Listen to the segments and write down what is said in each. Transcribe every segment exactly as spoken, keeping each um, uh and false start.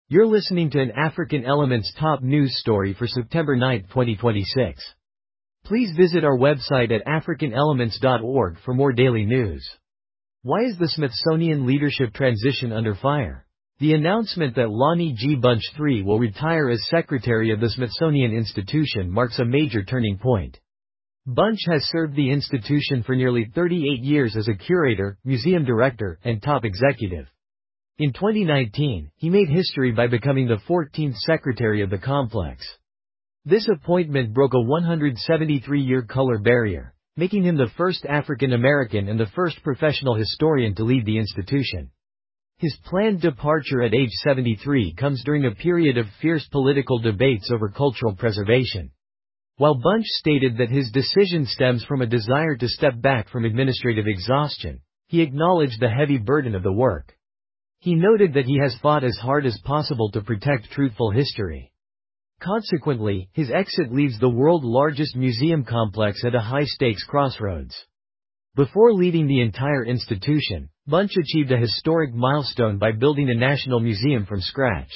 You're listening to an African Elements top news story for September ninth, twenty twenty-six. Please visit our website at african elements dot org for more daily news. Why is the Smithsonian leadership transition under fire? The announcement that Lonnie G. Bunch the third will retire as secretary of the Smithsonian Institution marks a major turning point. Bunch has served the institution for nearly thirty-eight years as a curator, museum director, and top executive. In twenty nineteen, he made history by becoming the fourteenth secretary of the complex. This appointment broke a one hundred seventy-three year color barrier, making him the first African American and the first professional historian to lead the institution. His planned departure at age seventy-three comes during a period of fierce political debates over cultural preservation. While Bunch stated that his decision stems from a desire to step back from administrative exhaustion, he acknowledged the heavy burden of the work. He noted that he has fought as hard as possible to protect truthful history. Consequently, his exit leaves the world's largest museum complex at a high-stakes crossroads. Before leading the entire institution, Bunch achieved a historic milestone by building a national museum from scratch.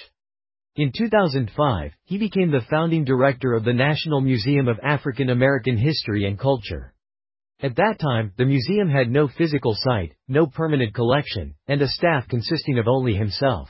In two thousand five, he became the founding director of the National Museum of African American History and Culture. At that time, the museum had no physical site, no permanent collection, and a staff consisting of only himself.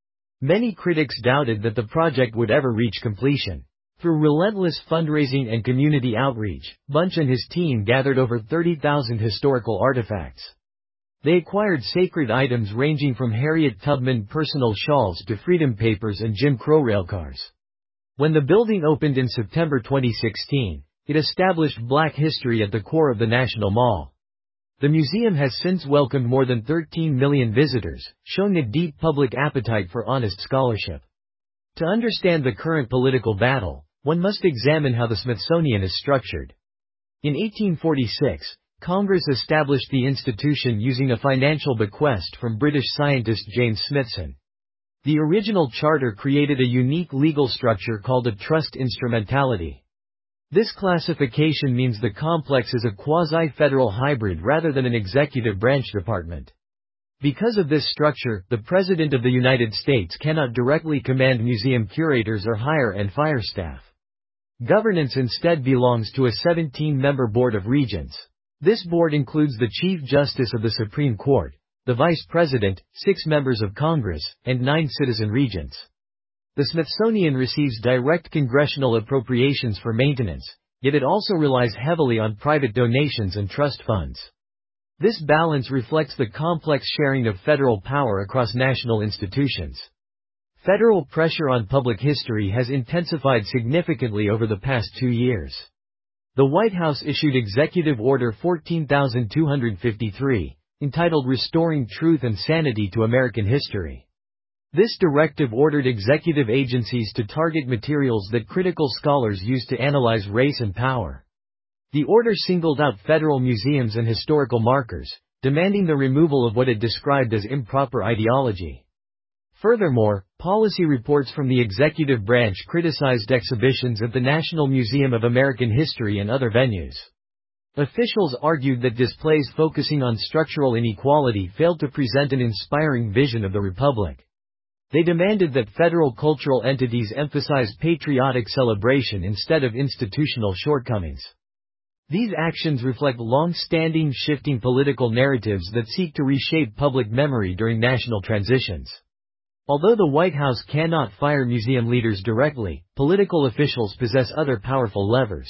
Many critics doubted that the project would ever reach completion. Through relentless fundraising and community outreach, Bunch and his team gathered over thirty thousand historical artifacts. They acquired sacred items ranging from Harriet Tubman personal shawls to freedom papers and Jim Crow railcars. When the building opened in September twenty sixteen, it established Black history at the core of the National Mall. The museum has since welcomed more than thirteen million visitors, showing a deep public appetite for honest scholarship. To understand the current political battle, one must examine how the Smithsonian is structured. In eighteen forty-six, Congress established the institution using a financial bequest from British scientist James Smithson. The original charter created a unique legal structure called a trust instrumentality. This classification means the complex is a quasi-federal hybrid rather than an executive branch department. Because of this structure, the President of the United States cannot directly command museum curators or hire and fire staff. Governance instead belongs to a seventeen member board of regents. This board includes the Chief Justice of the Supreme Court, the Vice President, six members of Congress, and nine citizen regents. The Smithsonian receives direct congressional appropriations for maintenance, yet it also relies heavily on private donations and trust funds. This balance reflects the complex sharing of federal power across national institutions. Federal pressure on public history has intensified significantly over the past two years. The White House issued Executive Order fourteen thousand two hundred fifty-three, entitled Restoring Truth and Sanity to American History. This directive ordered executive agencies to target materials that critical scholars use to analyze race and power. The order singled out federal museums and historical markers, demanding the removal of what it described as improper ideology. Furthermore, policy reports from the executive branch criticized exhibitions at the National Museum of American History and other venues. Officials argued that displays focusing on structural inequality failed to present an inspiring vision of the republic. They demanded that federal cultural entities emphasize patriotic celebration instead of institutional shortcomings. These actions reflect long-standing shifting political narratives that seek to reshape public memory during national transitions. Although the White House cannot fire museum leaders directly, political officials possess other powerful levers.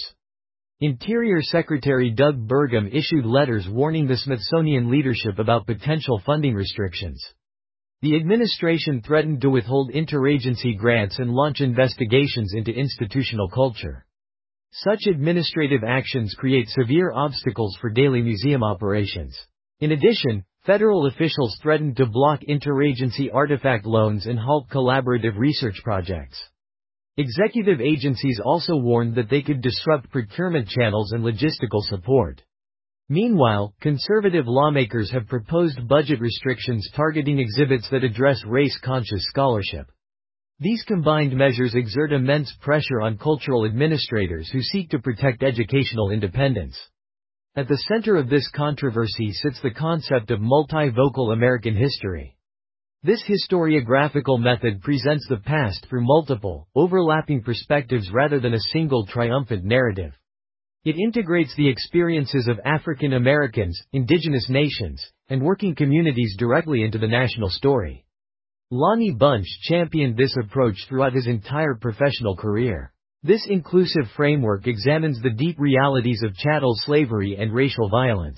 Interior Secretary Doug Burgum issued letters warning the Smithsonian leadership about potential funding restrictions. The administration threatened to withhold interagency grants and launch investigations into institutional culture. Such administrative actions create severe obstacles for daily museum operations. In addition, federal officials threatened to block interagency artifact loans and halt collaborative research projects. Executive agencies also warned that they could disrupt procurement channels and logistical support. Meanwhile, conservative lawmakers have proposed budget restrictions targeting exhibits that address race-conscious scholarship. These combined measures exert immense pressure on cultural administrators who seek to protect educational independence. At the center of this controversy sits the concept of multi-vocal American history. This historiographical method presents the past through multiple, overlapping perspectives rather than a single triumphant narrative. It integrates the experiences of African Americans, indigenous nations, and working communities directly into the national story. Lonnie Bunch championed this approach throughout his entire professional career. This inclusive framework examines the deep realities of chattel slavery and racial violence.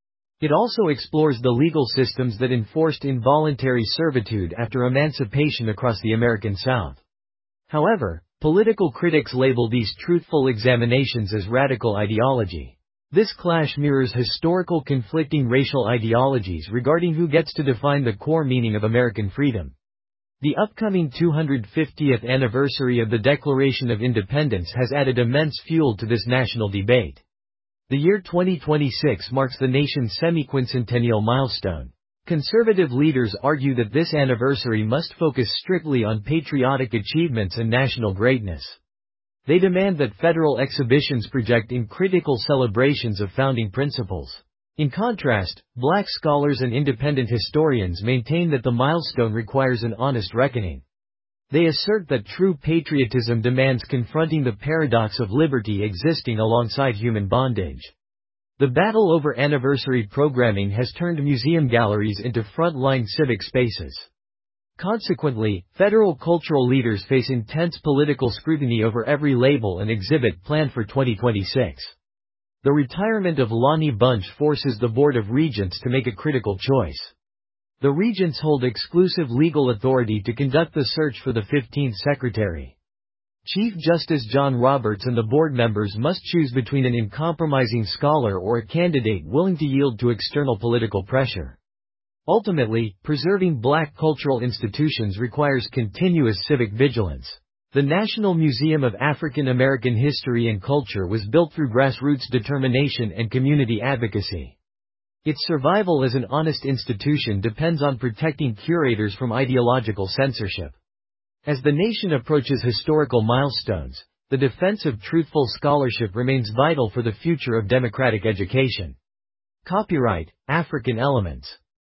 It also explores the legal systems that enforced involuntary servitude after emancipation across the American South. However, political critics label these truthful examinations as radical ideology. This clash mirrors historical conflicting racial ideologies regarding who gets to define the core meaning of American freedom. The upcoming two hundred fiftieth anniversary of the Declaration of Independence has added immense fuel to this national debate. The year twenty twenty-six marks the nation's semi-quincentennial milestone. Conservative leaders argue that this anniversary must focus strictly on patriotic achievements and national greatness. They demand that federal exhibitions project uncritical celebrations of founding principles. In contrast, black scholars and independent historians maintain that the milestone requires an honest reckoning. They assert that true patriotism demands confronting the paradox of liberty existing alongside human bondage. The battle over anniversary programming has turned museum galleries into front-line civic spaces. Consequently, federal cultural leaders face intense political scrutiny over every label and exhibit planned for twenty twenty-six. The retirement of Lonnie Bunch forces the Board of Regents to make a critical choice. The Regents hold exclusive legal authority to conduct the search for the fifteenth Secretary. Chief Justice John Roberts and the board members must choose between an uncompromising scholar or a candidate willing to yield to external political pressure. Ultimately, preserving black cultural institutions requires continuous civic vigilance. The National Museum of African American History and Culture was built through grassroots determination and community advocacy. Its survival as an honest institution depends on protecting curators from ideological censorship. As the nation approaches historical milestones, the defense of truthful scholarship remains vital for the future of democratic education. Copyright, African Elements.